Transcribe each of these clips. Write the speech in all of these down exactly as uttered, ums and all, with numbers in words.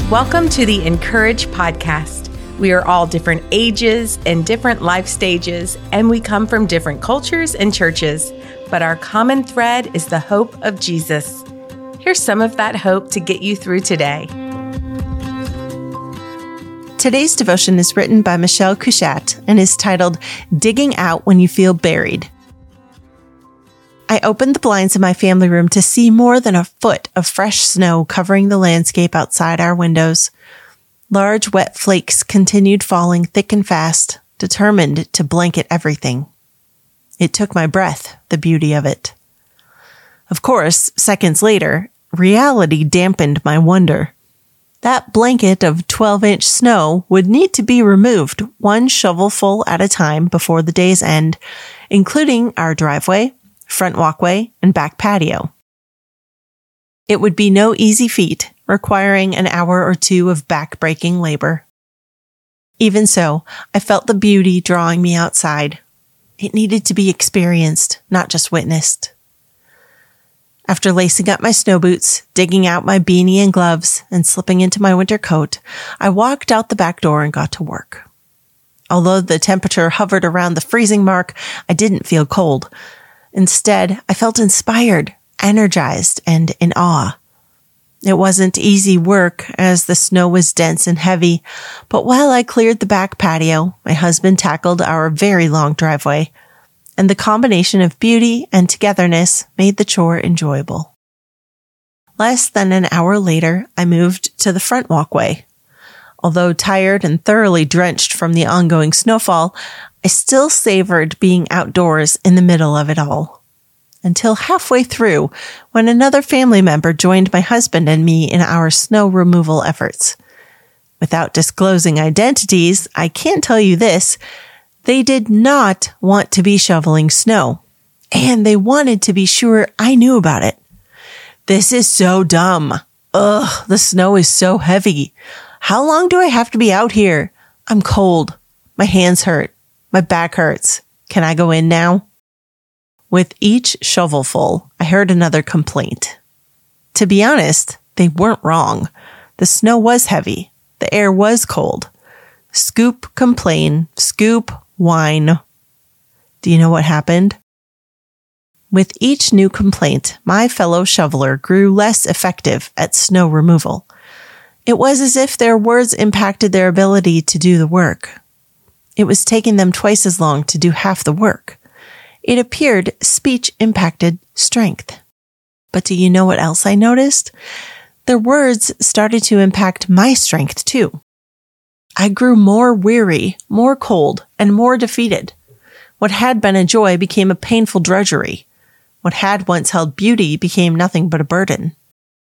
Welcome to the Encourage Podcast. We are all different ages and different life stages, and we come from different cultures and churches, but our common thread is the hope of Jesus. Here's some of that hope to get you through today. Today's devotion is written by Michelle Couchat and is titled, Digging Out When You Feel Buried. I opened the blinds in my family room to see more than a foot of fresh snow covering the landscape outside our windows. Large, wet flakes continued falling thick and fast, determined to blanket everything. It took my breath, the beauty of it. Of course, seconds later, reality dampened my wonder. That blanket of twelve-inch snow would need to be removed one shovelful at a time before the day's end, including our driveway, front walkway, and back patio. It would be no easy feat, requiring an hour or two of back-breaking labor. Even so, I felt the beauty drawing me outside. It needed to be experienced, not just witnessed. After lacing up my snow boots, digging out my beanie and gloves, and slipping into my winter coat, I walked out the back door and got to work. Although the temperature hovered around the freezing mark, I didn't feel cold. Instead, I felt inspired, energized, and in awe. It wasn't easy work as the snow was dense and heavy, but while I cleared the back patio, my husband tackled our very long driveway, and the combination of beauty and togetherness made the chore enjoyable. Less than an hour later, I moved to the front walkway. Although tired and thoroughly drenched from the ongoing snowfall, I still savored being outdoors in the middle of it all. Until halfway through, when another family member joined my husband and me in our snow removal efforts. Without disclosing identities, I can tell you this: they did not want to be shoveling snow, and they wanted to be sure I knew about it. This is so dumb. Ugh, the snow is so heavy. How long do I have to be out here? I'm cold. My hands hurt. My back hurts. Can I go in now? With each shovelful, I heard another complaint. To be honest, they weren't wrong. The snow was heavy. The air was cold. Scoop, complain, scoop, whine. Do you know what happened? With each new complaint, my fellow shoveler grew less effective at snow removal. It was as if their words impacted their ability to do the work. It was taking them twice as long to do half the work. It appeared speech impacted strength. But do you know what else I noticed? Their words started to impact my strength too. I grew more weary, more cold, and more defeated. What had been a joy became a painful drudgery. What had once held beauty became nothing but a burden.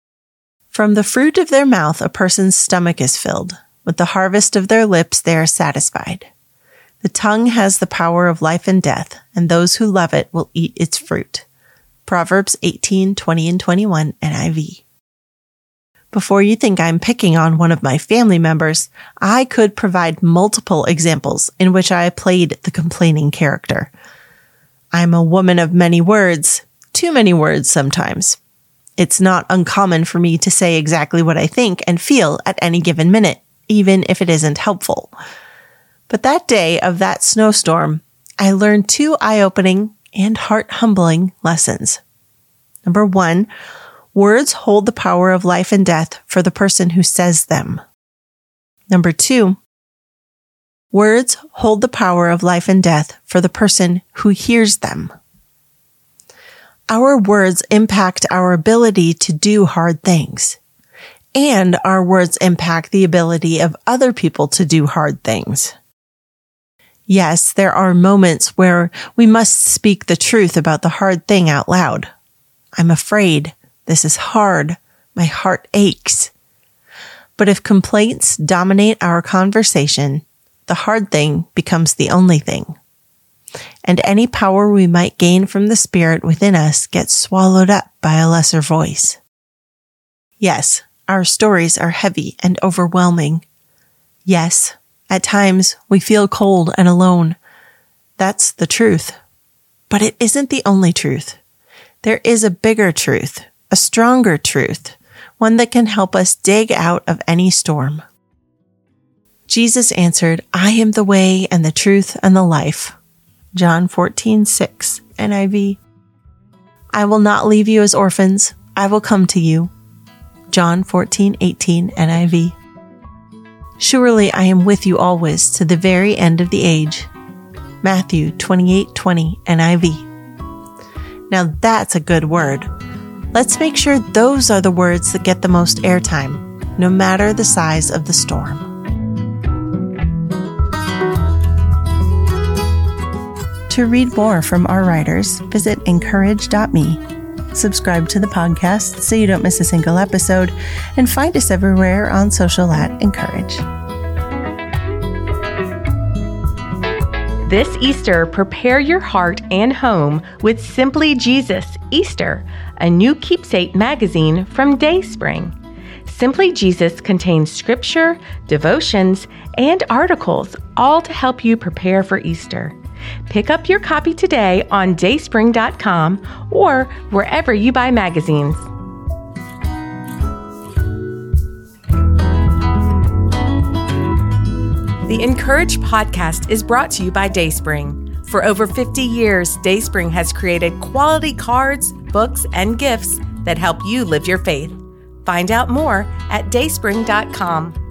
From the fruit of their mouth, a person's stomach is filled. With the harvest of their lips, they are satisfied. The tongue has the power of life and death, and those who love it will eat its fruit. Proverbs eighteen, twenty and twenty-one, N I V. Before you think I'm picking on one of my family members, I could provide multiple examples in which I played the complaining character. I'm a woman of many words, too many words sometimes. It's not uncommon for me to say exactly what I think and feel at any given minute, even if it isn't helpful. But that day of that snowstorm, I learned two eye-opening and heart-humbling lessons. Number one, words hold the power of life and death for the person who says them. Number two, words hold the power of life and death for the person who hears them. Our words impact our ability to do hard things, and our words impact the ability of other people to do hard things. Yes, there are moments where we must speak the truth about the hard thing out loud. I'm afraid. This is hard. My heart aches. But if complaints dominate our conversation, the hard thing becomes the only thing. And any power we might gain from the Spirit within us gets swallowed up by a lesser voice. Yes, our stories are heavy and overwhelming. Yes, at times we feel cold and alone. That's the truth. But it isn't the only truth. There is a bigger truth, a stronger truth, one that can help us dig out of any storm. Jesus answered, I am the way and the truth and the life. John fourteen six, N I V. I will not leave you as orphans. I will come to you. John fourteen eighteen, N I V. Surely I am with you always to the very end of the age. Matthew twenty-eight twenty, N I V. Now that's a good word. Let's make sure those are the words that get the most airtime, no matter the size of the storm. To read more from our writers, visit encourage dot me. Subscribe to the podcast so you don't miss a single episode, and find us everywhere on social at Encourage. This Easter, prepare your heart and home with Simply Jesus Easter, a new keepsake magazine from Dayspring. Simply Jesus contains scripture, devotions, and articles, all to help you prepare for Easter. Pick up your copy today on dayspring dot com or wherever you buy magazines. The Encourage podcast is brought to you by Dayspring. For over fifty years, Dayspring has created quality cards, books, and gifts that help you live your faith. Find out more at dayspring dot com.